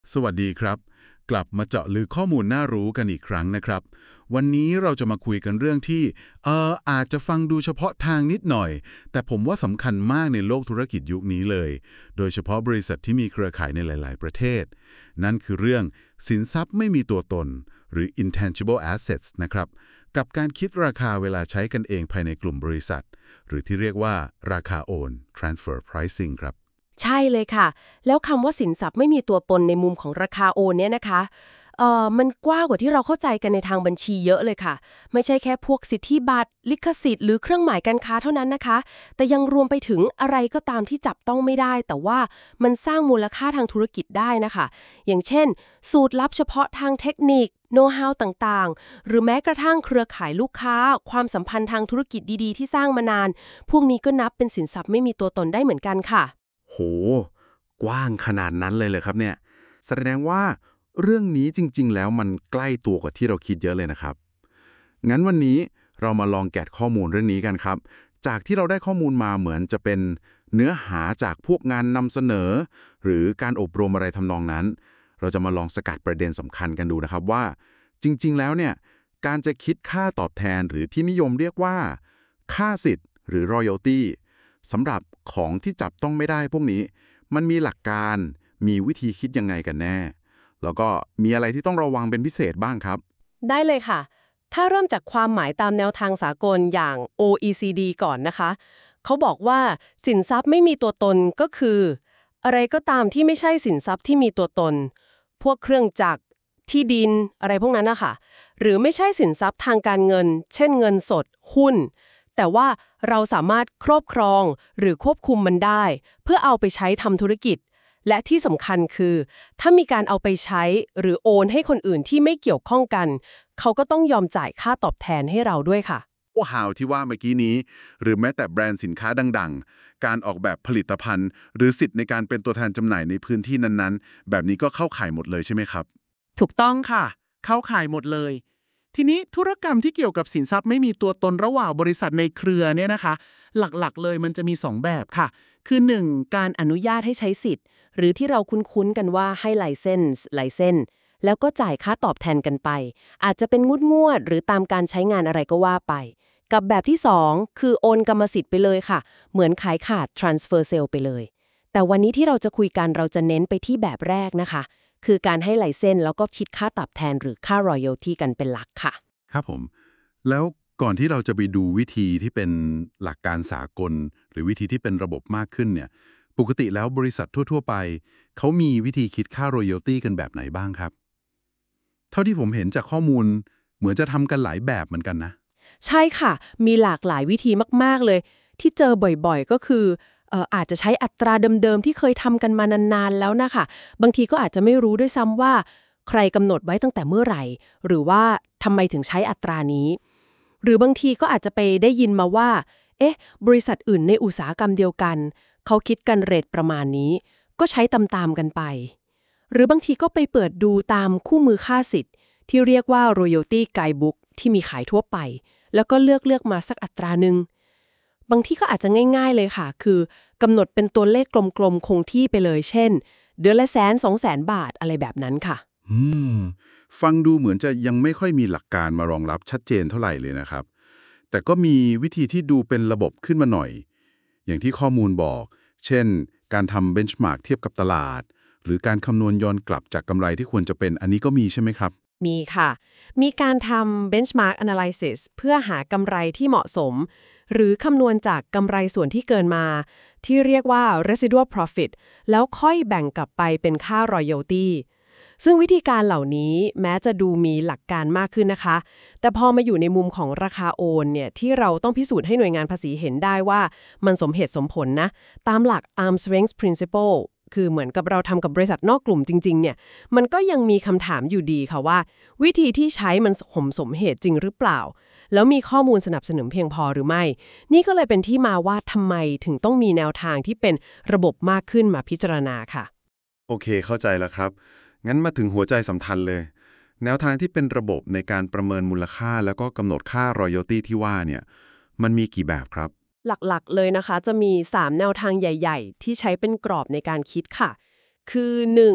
สวัสดีครับกลับมาเจาะลึกข้อมูลน่ารู้กันอีกครั้งนะครับวันนี้เราจะมาคุยกันเรื่องที่อาจจะฟังดูเฉพาะทางนิดหน่อยแต่ผมว่าสำคัญมากในโลกธุรกิจยุคนี้เลยโดยเฉพาะบริษัทที่มีเครือข่ายในหลายๆประเทศนั่นคือเรื่องสินทรัพย์ไม่มีตัวตนหรือ intangible assets นะครับกับการคิดราคาเวลาใช้กันเองภายในกลุ่มบริษัทหรือที่เรียกว่าราคาโอน transfer pricing ครับใช่เลยค่ะแล้วคำว่าสินทรัพย์ไม่มีตัวตนในมุมของราคาโอนเนี่ยนะคะมันกว้างกว่าที่เราเข้าใจกันในทางบัญชีเยอะเลยค่ะไม่ใช่แค่พวกสิทธิบัตรลิขสิทธิ์หรือเครื่องหมายการค้าเท่านั้นนะคะแต่ยังรวมไปถึงอะไรก็ตามที่จับต้องไม่ได้แต่ว่ามันสร้างมูลค่าทางธุรกิจได้นะคะอย่างเช่นสูตรลับเฉพาะทางเทคนิคโน้ตฮาวต่างๆหรือแม้กระทั่งเครือข่ายลูกค้าความสัมพันธ์ทางธุรกิจดีๆที่สร้างมานานพวกนี้ก็นับเป็นสินทรัพย์ไม่มีตัวตนได้เหมือนกันค่ะโหกว้างขนาดนั้นเลยครับเนี่ยแสดงว่าเรื่องนี้จริงๆแล้วมันใกล้ตัวกว่าที่เราคิดเยอะเลยนะครับงั้นวันนี้เรามาลองแกะข้อมูลเรื่องนี้กันครับจากที่เราได้ข้อมูลมาเหมือนจะเป็นเนื้อหาจากพวกงานนำเสนอหรือการอบรมอะไรทำนองนั้นเราจะมาลองสกัดประเด็นสำคัญกันดูนะครับว่าจริงๆแล้วเนี่ยการจะคิดค่าตอบแทนหรือที่นิยมเรียกว่าค่าสิทธิ์หรือ royalty สำหรับของที่จับต้องไม่ได้พวกนี้มันมีหลักการมีวิธีคิดยังไงกันแน่แล้วก็มีอะไรที่ต้องระวังเป็นพิเศษบ้างครับได้เลยค่ะ ถ้าเริ่มจากความหมายตามแนวทางสากลอย่าง OECD ก่อนนะคะ เขาบอกว่าสินทรัพย์ไม่มีตัวตนก็คืออะไรก็ตามที่ไม่ใช่สินทรัพย์ที่มีตัวตน พวกเครื่องจักรที่ดินอะไรพวกนั้นนะคะหรือไม่ใช่สินทรัพย์ทางการเงิน เช่นเงินสดหุ้น แต่ว่าเราสามารถครอบครองหรือควบคุมมันได้ เพื่อเอาไปใช้ทำธุรกิจ และที่สำคัญคือถ้ามีการเอาไปใช้หรือโอนให้คนอื่นที่ไม่เกี่ยวข้องกันเขาก็ต้องยอมจ่ายค่าตอบแทนให้เราด้วยค่ะว่าฮาวที่ว่าเมื่อกี้นี้หรือแม้แต่แบรนด์สินค้าดังๆการออกแบบผลิตภัณฑ์หรือสิทธิ์ในการเป็นตัวแทนจำหน่ายในพื้นที่นั้นๆแบบนี้ก็เข้าข่ายหมดเลยใช่ไหมครับถูกต้องค่ะเข้าข่ายหมดเลยทีนี้ธุรกรรมที่เกี่ยวกับสินทรัพย์ไม่มีตัวตนระหว่างบริษัทในเครือเนี่ยนะคะหลักๆเลยมันจะมี2แบบค่ะคือ1การอนุญาตให้ใช้สิทธิ์หรือที่เราคุ้นๆกันว่าให้ไลเซนส์แล้วก็จ่ายค่าตอบแทนกันไปอาจจะเป็นงวดๆหรือตามการใช้งานอะไรก็ว่าไปกับแบบที่2คือโอนกรรมสิทธิ์ไปเลยค่ะเหมือนขายขาด transfer sale ไปเลยแต่วันนี้ที่เราจะคุยกันเราจะเน้นไปที่แบบแรกนะคะคือการให้ไลเซนส์แล้วก็คิดค่าตอบแทนหรือค่า royalty กันเป็นหลักค่ะครับผมแล้วก่อนที่เราจะไปดูวิธีที่เป็นหลักการสากลหรือวิธีที่เป็นระบบมากขึ้นเนี่ยปกติแล้วบริษัททั่วๆไปเขามีวิธีคิดค่า royalty กันแบบไหนบ้างครับเท่าที่ผมเห็นจากข้อมูลเหมือนจะทำกันหลายแบบเหมือนกันนะใช่ค่ะมีหลากหลายวิธีมากๆเลยที่เจอบ่อยๆก็คืออาจจะใช้อัตราเดิมๆที่เคยทำกันมานานๆแล้วนะคะบางทีก็อาจจะไม่รู้ด้วยซ้ำว่าใครกำหนดไว้ตั้งแต่เมื่อไหร่หรือว่าทำไมถึงใช้อัตรานี้หรือบางทีก็อาจจะไปได้ยินมาว่าเอ๊ะบริษัทอื่นในอุตสาหกรรมเดียวกันเขาคิดกันเรทประมาณนี้ก็ใช้ตามๆกันไปหรือบางทีก็ไปเปิดดูตามคู่มือค่าสิทธิ์ที่เรียกว่า royalty guidebook ที่มีขายทั่วไปแล้วก็เลือกมาสักอัตราหนึ่งบางที่ก็อาจจะง่ายๆเลยค่ะคือกำหนดเป็นตัวเลขกลมๆคงที่ไปเลยเช่นเดือนละ100,000-200,000 บาทอะไรแบบนั้นค่ะอืมฟังดูเหมือนจะยังไม่ค่อยมีหลักการมารองรับชัดเจนเท่าไหร่เลยนะครับแต่ก็มีวิธีที่ดูเป็นระบบขึ้นมาหน่อยอย่างที่ข้อมูลบอกเช่นการทำเบนช์มาร์กเทียบกับตลาดหรือการคำนวณย้อนกลับจากกำไรที่ควรจะเป็นอันนี้ก็มีใช่ไหมครับมีค่ะมีการทำ benchmark analysis เพื่อหากำไรที่เหมาะสมหรือคำนวณจากกำไรส่วนที่เกินมาที่เรียกว่า residual profit แล้วค่อยแบ่งกลับไปเป็นค่า royalty ซึ่งวิธีการเหล่านี้แม้จะดูมีหลักการมากขึ้นนะคะแต่พอมาอยู่ในมุมของราคาโอนเนี่ยที่เราต้องพิสูจน์ให้หน่วยงานภาษีเห็นได้ว่ามันสมเหตุสมผลนะตามหลัก arm's length principle คือเหมือนกับเราทำกับบริษัทนอกกลุ่มจริงๆเนี่ยมันก็ยังมีคำถามอยู่ดีค่ะว่าวิธีที่ใช้มันสมเหตุจริงหรือเปล่าแล้วมีข้อมูลสนับสนุนเพียงพอหรือไม่นี่ก็เลยเป็นที่มาว่าทำไมถึงต้องมีแนวทางที่เป็นระบบมากขึ้นมาพิจารณาค่ะโอเคเข้าใจแล้วครับงั้นมาถึงหัวใจสำคัญเลยแนวทางที่เป็นระบบในการประเมินมูลค่าแล้วก็กำหนดค่า royalty ที่ว่าเนี่ยมันมีกี่แบบครับหลักๆเลยนะคะจะมี3แนวทางใหญ่ๆที่ใช้เป็นกรอบในการคิดค่ะคือ1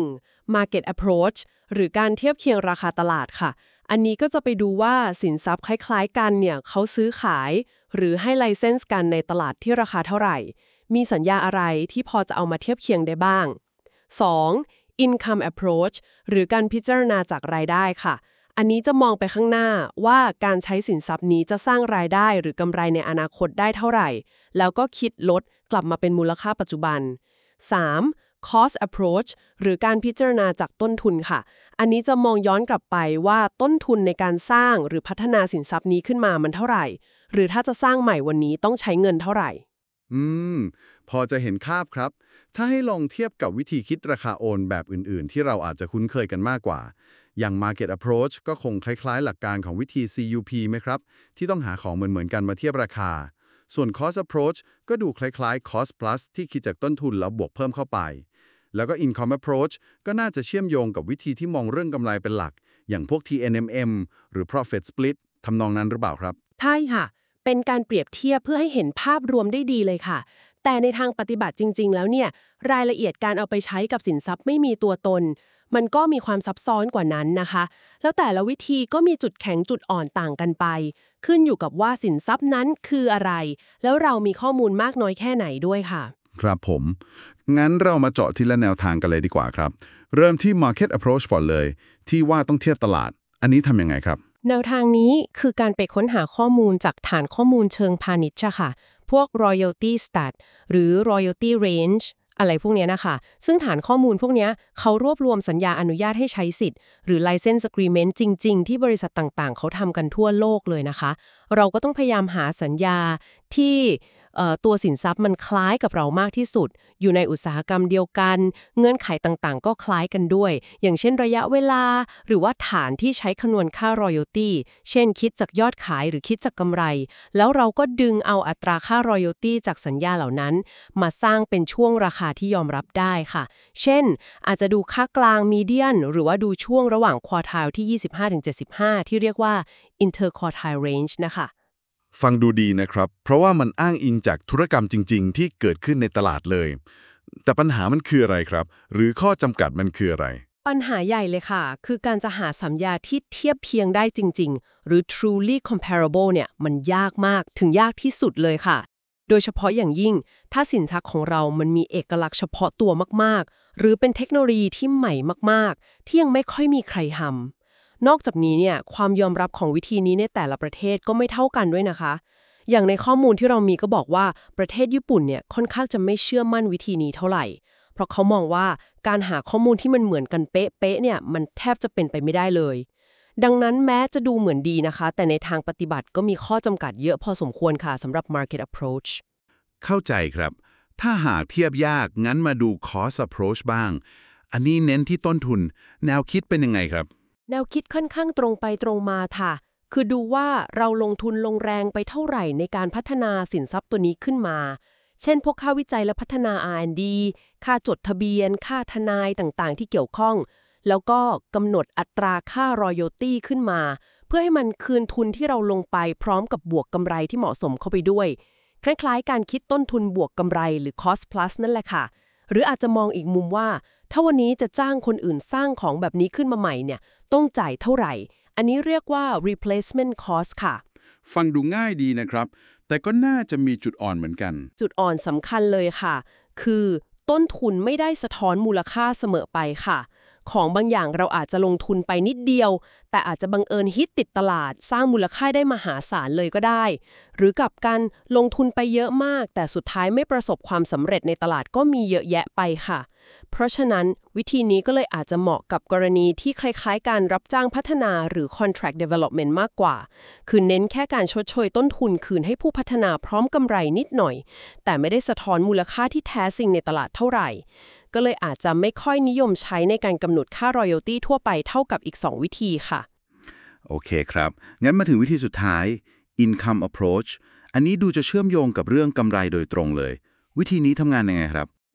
market approach หรือการเทียบเคียงราคาตลาดค่ะอันนี้ก็จะไปดูว่าสินทรัพย์คล้ายๆกันเนี่ยเขาซื้อขายหรือให้ไลเซนส์กันในตลาดที่ราคาเท่าไหร่มีสัญญาอะไรที่พอจะเอามาเทียบเคียงได้บ้าง 2. income approach หรือการพิจารณาจากรายได้ค่ะอันนี้จะมองไปข้างหน้าว่าการใช้สินทรัพย์นี้จะสร้างรายได้หรือกำไรในอนาคตได้เท่าไหร่แล้วก็คิดลดกลับมาเป็นมูลค่าปัจจุบัน 3. cost approach หรือการพิจารณาจากต้นทุนค่ะอันนี้จะมองย้อนกลับไปว่าต้นทุนในการสร้างหรือพัฒนาสินทรัพย์นี้ขึ้นมามันเท่าไหร่หรือถ้าจะสร้างใหม่วันนี้ต้องใช้เงินเท่าไหร่อืมพอจะเห็นภาพครับถ้าให้ลองเทียบกับวิธีคิดราคาโอนแบบอื่นๆที่เราอาจจะคุ้นเคยกันมากกว่าอย่าง market approach ก็คงคล้ายๆหลักการของวิธี CUP ไหมครับที่ต้องหาของเหมือนๆกันมาเทียบราคาส่วน cost approach ก็ดูคล้ายๆ cost plus ที่คิดจากต้นทุนแล้วบวกเพิ่มเข้าไปแล้วก็ income approach ก็น่าจะเชื่อมโยงกับวิธีที่มองเรื่องกำไรเป็นหลักอย่างพวก TNMM หรือ profit split ทำนองนั้นหรือเปล่าครับใช่ค่ะเป็นการเปรียบเทียบเพื่อให้เห็นภาพรวมได้ดีเลยค่ะแต่ในทางปฏิบัติจริงๆแล้วเนี่ยรายละเอียดการเอาไปใช้กับสินทรัพย์ไม่มีตัวตนมันก็มีความซับซ้อนกว่านั้นนะคะแล้วแต่ละวิธีก็มีจุดแข็งจุดอ่อนต่างกันไปขึ้นอยู่กับว่าสินทรัพย์นั้นคืออะไรแล้วเรามีข้อมูลมากน้อยแค่ไหนด้วยค่ะครับผมงั้นเรามาเจาะทีละแนวทางกันเลยดีกว่าครับเริ่มที่ market approach ก่อนเลยที่ว่าต้องเทียบตลาดอันนี้ทำยังไงครับแนวทางนี้คือการไปค้นหาข้อมูลจากฐานข้อมูลเชิงพาณิชย์ค่ะพวก royalty stat หรือ royalty range อะไรพวกนี้นะคะซึ่งฐานข้อมูลพวกนี้เขารวบรวมสัญญาอนุญาตให้ใช้สิทธิ์หรือ license agreement จริงๆที่บริษัทต่างๆเขาทำกันทั่วโลกเลยนะคะเราก็ต้องพยายามหาสัญญาที่ตัวสินทรัพย์มันคล้ายกับเรามากที่สุดอยู่ในอุตสาหกรรมเดียวกันเงื่อนไขต่างๆก็คล้ายกันด้วยอย่างเช่นระยะเวลาหรือว่าฐานที่ใช้คำนวณค่า royalty เช่นคิดจากยอดขายหรือคิดจากกำไรแล้วเราก็ดึงเอาอัตราค่า royalty จากสัญญาเหล่านั้นมาสร้างเป็นช่วงราคาที่ยอมรับได้ค่ะเช่นอาจจะดูค่ากลาง median หรือว่าดูช่วงระหว่าง quartile ที่ 25-75 ที่เรียกว่า interquartile range นะคะฟังดูดีนะครับเพราะว่ามันอ้างอิงจากธุรกรรมจริงๆที่เกิดขึ้นในตลาดเลยแต่ปัญหามันคืออะไรครับหรือข้อจำกัดมันคืออะไรปัญหาใหญ่เลยค่ะคือการจะหาสัญญาที่เทียบเคียงได้จริงๆหรือ truly comparable เนี่ยมันยากมากถึงยากที่สุดเลยค่ะโดยเฉพาะอย่างยิ่งถ้าสินทรัพย์ของเรามันมีเอกลักษณ์เฉพาะตัวมากๆหรือเป็นเทคโนโลยีที่ใหม่มากๆที่ยังไม่ค่อยมีใครทำนอกจากนี้เนี่ยความยอมรับของวิธีนี้ในแต่ละประเทศก็ไม่เท่ากันด้วยนะคะอย่างในข้อมูลที่เรามีก็บอกว่าประเทศญี่ปุ่นเนี่ยค่อนข้างจะไม่เชื่อมั่นวิธีนี้เท่าไหร่เพราะเขามองว่าการหาข้อมูลที่มันเหมือนกันเป๊ะๆเนี่ยมันแทบจะเป็นไปไม่ได้เลยดังนั้นแม้จะดูเหมือนดีนะคะแต่ในทางปฏิบัติก็มีข้อจำกัดเยอะพอสมควรค่ะสำหรับ market approach เข้าใจครับถ้าหากเทียบยากงั้นมาดู cost approach บ้างอันนี้เน้นที่ต้นทุนแนวคิดเป็นยังไงครับแนวคิดค่อนข้างตรงไปตรงมาค่ะคือดูว่าเราลงทุนลงแรงไปเท่าไหร่ในการพัฒนาสินทรัพย์ตัวนี้ขึ้นมาเช่นพวกค่าวิจัยและพัฒนา R&D ค่าจดทะเบียนค่าทนายต่างๆที่เกี่ยวข้องแล้วก็กำหนดอัตราค่า royalty ขึ้นมาเพื่อให้มันคืนทุนที่เราลงไปพร้อมกับบวกกำไรที่เหมาะสมเข้าไปด้วยคล้ายๆการคิดต้นทุนบวกกำไรหรือ cost plus นั่นแหละค่ะหรืออาจจะมองอีกมุมว่าถ้าวันนี้จะจ้างคนอื่นสร้างของแบบนี้ขึ้นมาใหม่เนี่ยต้องจ่ายเท่าไหร่อันนี้เรียกว่า replacement cost ค่ะฟังดูง่ายดีนะครับแต่ก็น่าจะมีจุดอ่อนเหมือนกันจุดอ่อนสำคัญเลยค่ะคือต้นทุนไม่ได้สะท้อนมูลค่าเสมอไปค่ะของบางอย่างเราอาจจะลงทุนไปนิดเดียวแต่อาจจะบังเอิญฮิตติดตลาดสร้างมูลค่าได้มหาศาลเลยก็ได้หรือกับการลงทุนไปเยอะมากแต่สุดท้ายไม่ประสบความสำเร็จในตลาดก็มีเยอะแยะไปค่ะเพราะฉะนั้นวิธีนี้ก็เลยอาจจะเหมาะกับกรณีที่คล้ายๆการรับจ้างพัฒนาหรือ contract development มากกว่าคือเน้นแค่การชดเชยต้นทุนคืนให้ผู้พัฒนาพร้อมกำไรนิดหน่อยแต่ไม่ได้สะท้อนมูลค่าที่แท้จริงในตลาดเท่าไหร่ก็เลยอาจจะไม่ค่อยนิยมใช้ในการกำหนดค่า royalty ทั่วไปเท่ากับอีก2วิธีค่ะโอเคครับงั้นมาถึงวิธีสุดท้าย income approach อันนี้ดูจะเชื่อมโยงกับเรื่องกำไรโดยตรงเลยวิธีนี้ทำงานยังไงครับ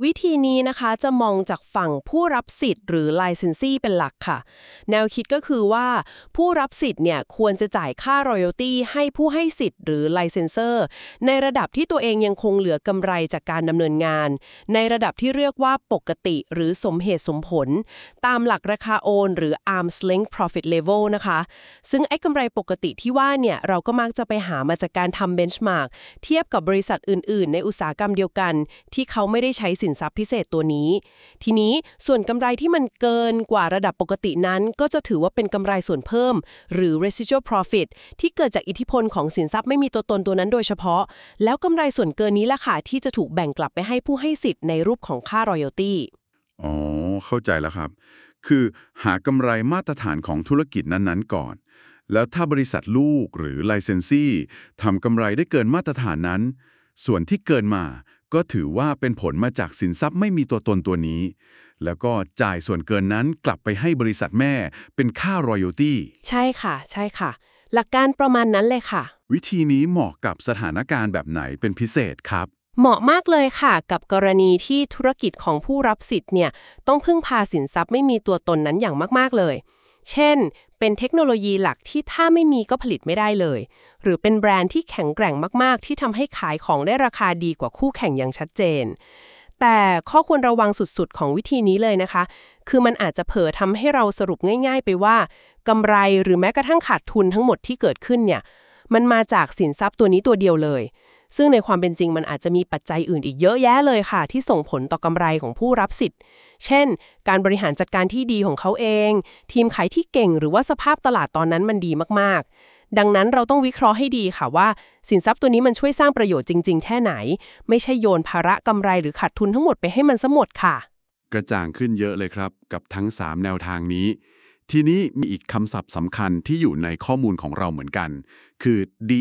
วิธีนี้นะคะจะมองจากฝั่งผู้รับสิทธิ์หรือ licensee เป็นหลักค่ะแนวคิดก็คือว่าผู้รับสิทธิ์เนี่ยควรจะจ่ายค่า royalty ให้ผู้ให้สิทธิ์หรือ licenser ในระดับที่ตัวเองยังคงเหลือกำไรจากการดำเนินงานในระดับที่เรียกว่าปกติหรือสมเหตุสมผลตามหลักราคาโอนหรือ arm's length profit level นะคะซึ่งไอ้กำไรปกติที่ว่าเนี่ยเราก็มักจะไปหามาจากการทำ benchmark เทียบกับบริษัทอื่นๆในอุตสาหกรรมเดียวกันที่เขาไม่ได้ใช้สินทรัพย์พิเศษตัวนี้ทีนี้ส่วนกำไรที่มันเกินกว่าระดับปกตินั้นก็จะถือว่าเป็นกำไรส่วนเพิ่มหรือ residual profit ที่เกิดจากอิทธิพลของสินทรัพย์ไม่มีตัวตนตัวนั้นโดยเฉพาะแล้วกำไรส่วนเกินนี้แหละค่ะที่จะถูกแบ่งกลับไปให้ผู้ให้สิทธิ์ในรูปของค่า royalty อ๋อเข้าใจแล้วครับคือหากำไรมาตรฐานของธุรกิจนั้นๆก่อนแล้วถ้าบริษัทลูกหรือ licensee ทำกำไรได้เกินมาตรฐานนั้นส่วนที่เกินมาก็ถือว่าเป็นผลมาจากสินทรัพย์ไม่มีตัวตนตัวนี้แล้วก็จ่ายส่วนเกินนั้นกลับไปให้บริษัทแม่เป็นค่า royalty ใช่ค่ะใช่ค่ะหลักการประมาณนั้นเลยค่ะวิธีนี้เหมาะกับสถานการณ์แบบไหนเป็นพิเศษครับเหมาะมากเลยค่ะกับกรณีที่ธุรกิจของผู้รับสิทธิ์เนี่ยต้องพึ่งพาสินทรัพย์ไม่มีตัวตนนั้นอย่างมากๆเลยเช่นเป็นเทคโนโลยีหลักที่ถ้าไม่มีก็ผลิตไม่ได้เลยหรือเป็นแบรนด์ที่แข็งแกร่งมากๆที่ทำให้ขายของได้ราคาดีกว่าคู่แข่งอย่างชัดเจนแต่ข้อควรระวังสุดๆของวิธีนี้เลยนะคะคือมันอาจจะเผลอทำให้เราสรุปง่ายๆไปว่ากำไรหรือแม้กระทั่งขาดทุนทั้งหมดที่เกิดขึ้นเนี่ยมันมาจากสินทรัพย์ตัวนี้ตัวเดียวเลยซึ่งในความเป็นจริงมันอาจจะมีปัจจัยอื่นอีกเยอะแยะเลยค่ะที่ส่งผลต่อกำไรของผู้รับสิทธิ์เช่นการบริหารจัดการที่ดีของเขาเองทีมขายที่เก่งหรือว่าสภาพตลาดตอนนั้นมันดีมากๆดังนั้นเราต้องวิเคราะห์ให้ดีค่ะว่าสินทรัพย์ตัวนี้มันช่วยสร้างประโยชน์จริงๆแค่ไหนไม่ใช่โยนภาระกำไรหรือขาดทุนทั้งหมดไปให้มันซะหมดค่ะกระจ่างขึ้นเยอะเลยครับกับทั้ง3แนวทางนี้ทีนี้มีอีกคำศัพท์สำคัญที่อยู่ในข้อมูลของเราเหมือนกันคือ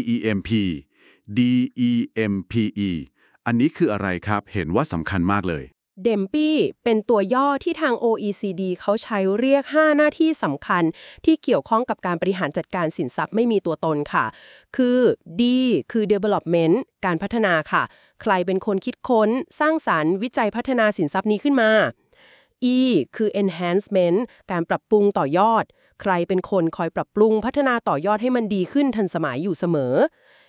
DEMP อันนี้คืออะไรครับเห็นว่าสำคัญมากเลย DEMP เป็นตัวย่อที่ทาง OECD เขาใช้เรียก5หน้าที่สำคัญที่เกี่ยวข้องกับการบริหารจัดการสินทรัพย์ไม่มีตัวตนค่ะคือ D คือ development การพัฒนาค่ะใครเป็นคนคิดค้นสร้างสรรค์วิจัยพัฒนาสินทรัพย์นี้ขึ้นมา E คือ enhancement การปรับปรุงต่อยอดใครเป็นคนคอยปรับปรุงพัฒนาต่อยอดให้มันดีขึ้นทันสมัยอยู่เสมอ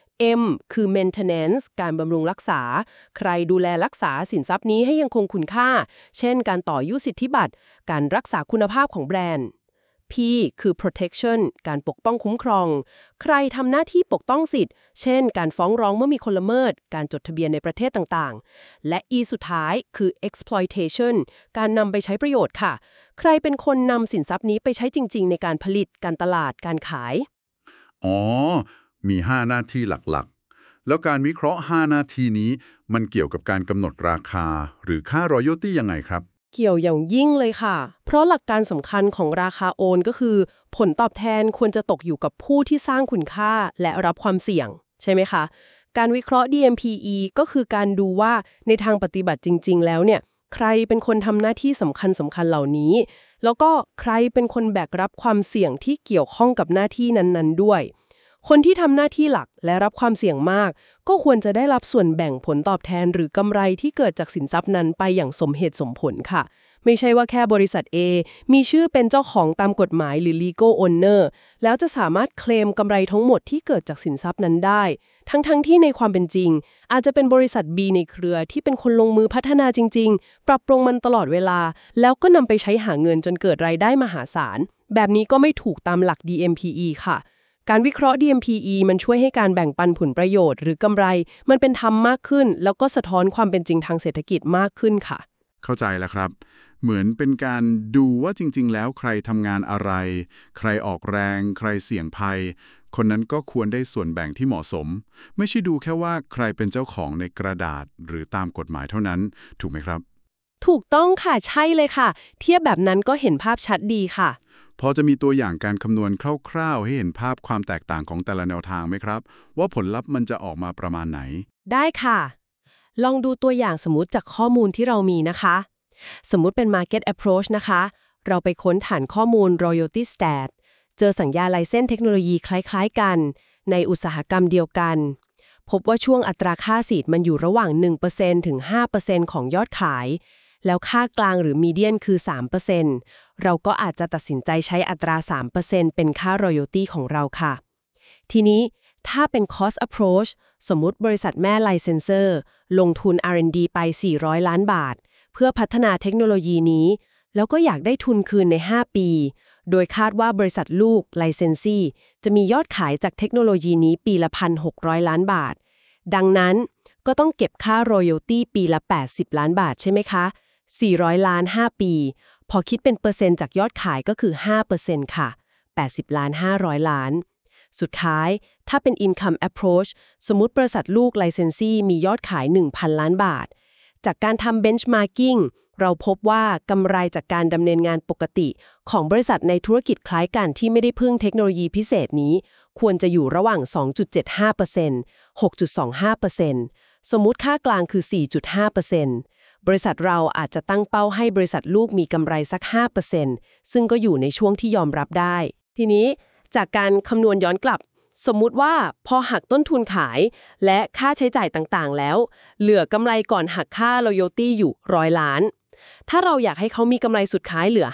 M คือ maintenance การบำรุงรักษาใครดูแลรักษาสินทรัพย์นี้ให้ยังคงคุณค่าเช่นการต่ออายุสิทธิบัตรการรักษาคุณภาพของแบรนด์ P คือ protection การปกป้องคุ้มครองใครทำหน้าที่ปกป้องสิทธิ์เช่นการฟ้องร้องเมื่อมีคนละเมิดการจดทะเบียนในประเทศต่างๆและ E สุดท้ายคือ exploitation การนำไปใช้ประโยชน์ค่ะใครเป็นคนนำสินทรัพย์นี้ไปใช้จริงๆในการผลิตการตลาดการขายอ๋อมี5หน้าที่หลักๆแล้วการวิเคราะห์5หน้าที่นี้มันเกี่ยวกับการกำหนดราคาหรือค่า royalty ยังไงครับเกี่ยวอย่างยิ่งเลยค่ะเพราะหลักการสำคัญของราคาโอนก็คือผลตอบแทนควรจะตกอยู่กับผู้ที่สร้างคุณค่าและรับความเสี่ยงใช่ไหมคะการวิเคราะห์ DMPE ก็คือการดูว่าในทางปฏิบัติจริงๆแล้วเนี่ยใครเป็นคนทำหน้าที่สำคัญเหล่านี้แล้วก็ใครเป็นคนแบกรับความเสี่ยงที่เกี่ยวข้องกับหน้าที่นั้นๆด้วยคนที่ทำหน้าที่หลักและรับความเสี่ยงมากก็ควรจะได้รับส่วนแบ่งผลตอบแทนหรือกำไรที่เกิดจากสินทรัพย์นั้นไปอย่างสมเหตุสมผลค่ะไม่ใช่ว่าแค่บริษัท A มีชื่อเป็นเจ้าของตามกฎหมายหรือ legal owner แล้วจะสามารถเคลมกำไรทั้งหมดที่เกิดจากสินทรัพย์นั้นได้ทั้งที่ในความเป็นจริงอาจจะเป็นบริษัท B ในเครือที่เป็นคนลงมือพัฒนาจริงๆปรับปรุงมันตลอดเวลาแล้วก็นำไปใช้หาเงินจนเกิดรายได้มหาศาลแบบนี้ก็ไม่ถูกตามหลัก DMPE ค่ะการวิเคราะห์ DMPE มันช่วยให้การแบ่งปันผลประโยชน์หรือกำไรมันเป็นธรรมมากขึ้นแล้วก็สะท้อนความเป็นจริงทางเศรษฐกิจมากขึ้นค่ะเข้าใจแล้วครับเหมือนเป็นการดูว่าจริงๆแล้วใครทำงานอะไรใครออกแรงใครเสี่ยงภัยคนนั้นก็ควรได้ส่วนแบ่งที่เหมาะสมไม่ใช่ดูแค่ว่าใครเป็นเจ้าของในกระดาษหรือตามกฎหมายเท่านั้นถูกไหมครับถูกต้องค่ะใช่เลยค่ะเทียบแบบนั้นก็เห็นภาพชัดดีค่ะพอจะมีตัวอย่างการคำนวณคร่าวๆให้เห็นภาพความแตกต่างของแต่ละแนวทางไหมครับว่าผลลัพธ์มันจะออกมาประมาณไหนได้ค่ะลองดูตัวอย่างสมมุติจากข้อมูลที่เรามีนะคะสมมุติเป็น Market Approach นะคะเราไปค้นฐานข้อมูล Royalty Stat เจอสัญญาไลเซนส์เทคโนโลยีคล้ายๆกันในอุตสาหกรรมเดียวกันพบว่าช่วงอัตราค่าซีดมันอยู่ระหว่าง 1% ถึง 5% ของยอดขายแล้วค่ากลางหรือมีเดียนคือ 3% เราก็อาจจะตัดสินใจใช้อัตรา 3% เป็นค่า royalty ของเราค่ะทีนี้ถ้าเป็น cost approach สมมุติบริษัทแม่ licensor ลงทุน R&D ไป400 ล้านบาทเพื่อพัฒนาเทคโนโลยีนี้แล้วก็อยากได้ทุนคืนใน5ปีโดยคาดว่าบริษัทลูก licensee จะมียอดขายจากเทคโนโลยีนี้ปีละ 1,600 ล้านบาทดังนั้นก็ต้องเก็บค่า royalty ปีละ80 ล้านบาทใช่ไหมคะ400 ล้าน5ปีพอคิดเป็นเปอร์เซ็นต์จากยอดขายก็คือ 5% ค่ะ80 ล้าน500 ล้านสุดท้ายถ้าเป็น income approach สมมุติบริษัทลูก licensee มียอดขาย 1,000 ล้านบาทจากการทำ benchmarking เราพบว่ากำไรจากการดำเนินงานปกติของบริษัทในธุรกิจคล้ายกันที่ไม่ได้พึ่งเทคโนโลยีพิเศษนี้ควรจะอยู่ระหว่าง 2.75% 6.25% สมมุติค่ากลางคือ 4.5%บริษัทเราอาจจะตั้งเป้าให้บริษัทลูกมีกำไรสัก 5% ซึ่งก็อยู่ในช่วงที่ยอมรับได้ทีนี้จากการคำนวณย้อนกลับสมมุติว่าพอหักต้นทุนขายและค่าใช้จ่ายต่างๆแล้วเหลือกำไรก่อนหักค่า royalty อยู่100 ล้านถ้าเราอยากให้เขามีกำไรสุดท้ายเหลือ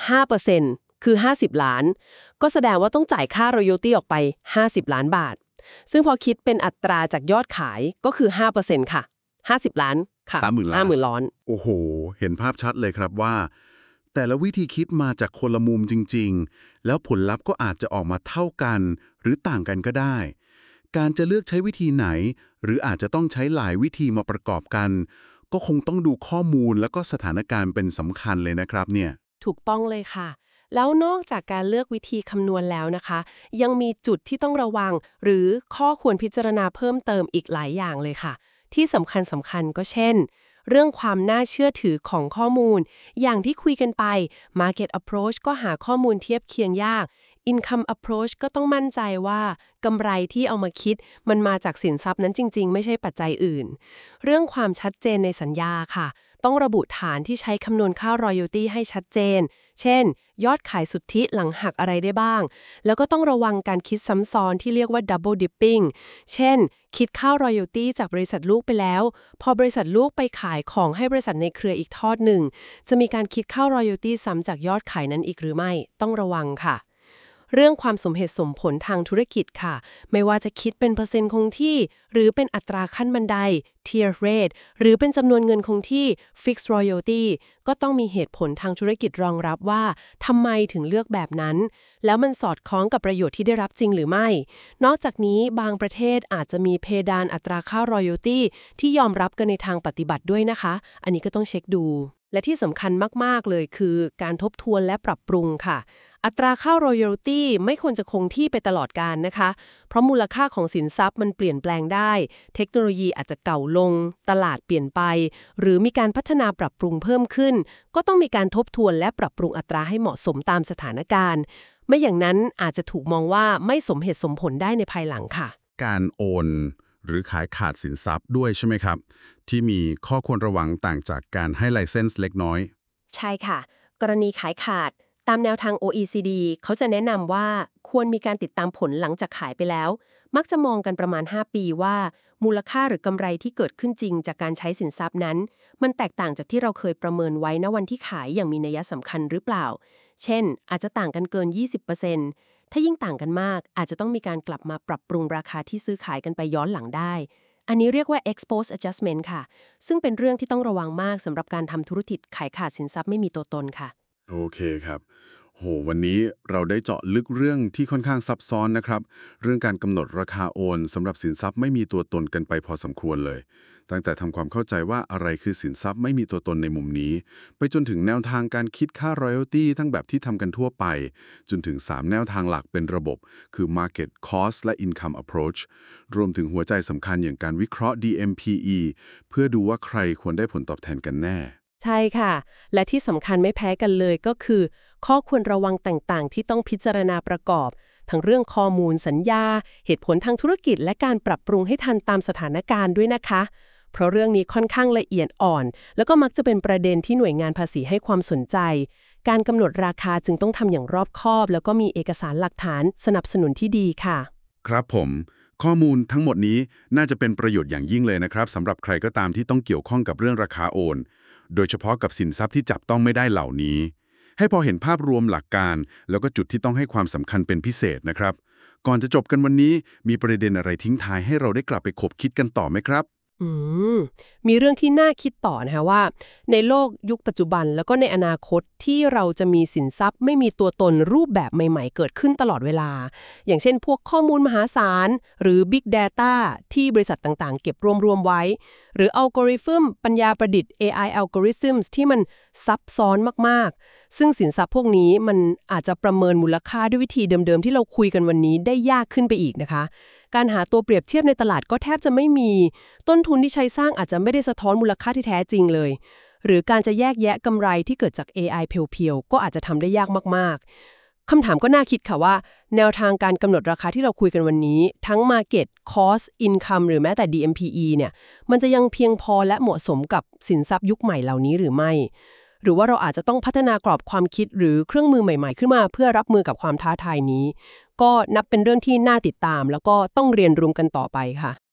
5% คือ 50 ล้านก็แสดงว่าต้องจ่ายค่า royalty ออกไป 50 ล้านบาทซึ่งพอคิดเป็นอัตราจากยอดขายก็คือ 5% ค่ะ 50 ล้านค่ะ 30,000 ล้าน 50,000 ล้านโอ้โหเห็นภาพชัดเลยครับว่าแต่ละวิธีคิดมาจากคนละมุมจริงๆแล้วผลลัพธ์ก็อาจจะออกมาเท่ากันหรือต่างกันก็ได้การจะเลือกใช้วิธีไหนหรืออาจจะต้องใช้หลายวิธีมาประกอบกันก็คงต้องดูข้อมูลแล้วก็สถานการณ์เป็นสำคัญเลยนะครับเนี่ยถูกต้องเลยค่ะแล้วนอกจากการเลือกวิธีคำนวณแล้วนะคะยังมีจุดที่ต้องระวังหรือข้อควรพิจารณาเพิ่มเติมอีกหลายอย่างเลยค่ะที่สำคัญก็เช่นเรื่องความน่าเชื่อถือของข้อมูลอย่างที่คุยกันไป Market Approach ก็หาข้อมูลเทียบเคียงยาก Income Approach ก็ต้องมั่นใจว่ากำไรที่เอามาคิดมันมาจากสินทรัพย์นั้นจริงๆไม่ใช่ปัจจัยอื่นเรื่องความชัดเจนในสัญญาค่ะต้องระบุฐานที่ใช้คำนวณค่า royalty ให้ชัดเจนเช่นยอดขายสุทธิหลังหักอะไรได้บ้างแล้วก็ต้องระวังการคิดซ้ำซ้อนที่เรียกว่า double dipping เช่นคิดค่า royalty จากบริษัทลูกไปแล้วพอบริษัทลูกไปขายของให้บริษัทในเครืออีกทอดหนึ่งจะมีการคิดค่า royalty ซ้ำจากยอดขายนั้นอีกหรือไม่ต้องระวังค่ะเรื่องความสมเหตุสมผลทางธุรกิจค่ะไม่ว่าจะคิดเป็นเปอร์เซ็นต์คงที่หรือเป็นอัตราขั้นบันได tier rate หรือเป็นจำนวนเงินคงที่ fixed royalty ก็ต้องมีเหตุผลทางธุรกิจรองรับว่าทำไมถึงเลือกแบบนั้นแล้วมันสอดคล้องกับประโยชน์ที่ได้รับจริงหรือไม่นอกจากนี้บางประเทศอาจจะมีเพดานอัตราค่า royalty ที่ยอมรับกันในทางปฏิบัติด้วยนะคะอันนี้ก็ต้องเช็คดูและที่สำคัญมากๆเลยคือการทบทวนและปรับปรุงค่ะอัตราค่า royalty ไม่ควรจะคงที่ไปตลอดกาลนะคะเพราะมูลค่าของสินทรัพย์มันเปลี่ยนแปลงได้เทคโนโลยีอาจจะเก่าลงตลาดเปลี่ยนไปหรือมีการพัฒนาปรับปรุงเพิ่มขึ้นก็ต้องมีการทบทวนและปรับปรุงอัตราให้เหมาะสมตามสถานการณ์ไม่อย่างนั้นอาจจะถูกมองว่าไม่สมเหตุสมผลได้ในภายหลังค่ะการโอนหรือขายขาดสินทรัพย์ด้วยใช่ไหมครับที่มีข้อควรระวังต่างจากการให้ไลเซนส์เล็กน้อยใช่ค่ะกรณีขายขาดตามแนวทาง OECD เขาจะแนะนำว่าควรมีการติดตามผลหลังจากขายไปแล้วมักจะมองกันประมาณ5ปีว่ามูลค่าหรือกำไรที่เกิดขึ้นจริงจากการใช้สินทรัพย์นั้นมันแตกต่างจากที่เราเคยประเมินไว้ณวันที่ขายอย่างมีนัยสำคัญหรือเปล่าเช่นอาจจะต่างกันเกิน 20% ถ้ายิ่งต่างกันมากอาจจะต้องมีการกลับมาปรับปรุงราคาที่ซื้อขายกันไปย้อนหลังได้อันนี้เรียกว่า ex-post adjustment ค่ะซึ่งเป็นเรื่องที่ต้องระวังมากสำหรับการทำธุรกิจขายขาดสินทรัพย์ไม่มีตัวตนค่ะโอเคครับโหวันนี้เราได้เจาะลึกเรื่องที่ค่อนข้างซับซ้อนนะครับเรื่องการกำหนดราคาโอนสำหรับสินทรัพย์ไม่มีตัวตนกันไปพอสมควรเลยตั้งแต่ทำความเข้าใจว่าอะไรคือสินทรัพย์ไม่มีตัวตนในมุมนี้ไปจนถึงแนวทางการคิดค่า royalty ทั้งแบบที่ทำกันทั่วไปจนถึง3แนวทางหลักเป็นระบบคือ market cost และ income approach รวมถึงหัวใจสำคัญอย่างการวิเคราะห์ DMPE เพื่อดูว่าใครควรได้ผลตอบแทนกันแน่ใช่ค่ะและที่สำคัญไม่แพ้กันเลยก็คือข้อควรระวังต่างๆที่ต้องพิจารณาประกอบทั้งเรื่องข้อมูลสัญญาเหตุผลทางธุรกิจและการปรับปรุงให้ทันตามสถานการณ์ด้วยนะคะเพราะเรื่องนี้ค่อนข้างละเอียดอ่อนแล้วก็มักจะเป็นประเด็นที่หน่วยงานภาษีให้ความสนใจการกำหนดราคาจึงต้องทำอย่างรอบคอบแล้วก็มีเอกสารหลักฐานสนับสนุนที่ดีค่ะครับผมข้อมูลทั้งหมดนี้น่าจะเป็นประโยชน์อย่างยิ่งเลยนะครับสำหรับใครก็ตามที่ต้องเกี่ยวข้องกับเรื่องราคาโอนโดยเฉพาะกับสินทรัพย์ที่จับต้องไม่ได้เหล่านี้ให้พอเห็นภาพรวมหลักการแล้วก็จุดที่ต้องให้ความสำคัญเป็นพิเศษนะครับก่อนจะจบกันวันนี้มีประเด็นอะไรทิ้งท้ายให้เราได้กลับไปคบคิดกันต่อไหมครับอืมมีเรื่องที่น่าคิดต่อนะคะว่าในโลกยุคปัจจุบันแล้วก็ในอนาคตที่เราจะมีสินทรัพย์ไม่มีตัวตนรูปแบบใหม่ๆเกิดขึ้นตลอดเวลาอย่างเช่นพวกข้อมูลมหาศาลหรือ Big Data ที่บริษัทต่างๆเก็บรวมๆไว้หรืออัลกอริทึมปัญญาประดิษฐ์ AI algorithms ที่มันซับซ้อนมากๆซึ่งสินทรัพย์พวกนี้มันอาจจะประเมินมูลค่าด้วยวิธีเดิมๆที่เราคุยกันวันนี้ได้ยากขึ้นไปอีกนะคะการหาตัวเปรียบเทียบในตลาดก็แทบจะไม่มีต้นทุนที่ใช้สร้างอาจจะไม่ได้สะท้อนมูลค่าที่แท้จริงเลยหรือการจะแยกแยะกำไรที่เกิดจาก AI เพียวๆก็อาจจะทำได้ยากมากๆคำถามก็น่าคิดค่ะว่าแนวทางการกำหนดราคาที่เราคุยกันวันนี้ทั้ง Market Cost Income หรือแม้แต่ DMPE เนี่ยมันจะยังเพียงพอและเหมาะสมกับสินทรัพย์ยุคใหม่เหล่านี้หรือไม่หรือว่าเราอาจจะต้องพัฒนากรอบความคิดหรือเครื่องมือใหม่ๆขึ้นมาเพื่อรับมือกับความท้าทายนี้ก็นับเป็นเรื่องที่น่าติดตามแล้วก็ต้องเรียนรู้กันต่อไปค่ะ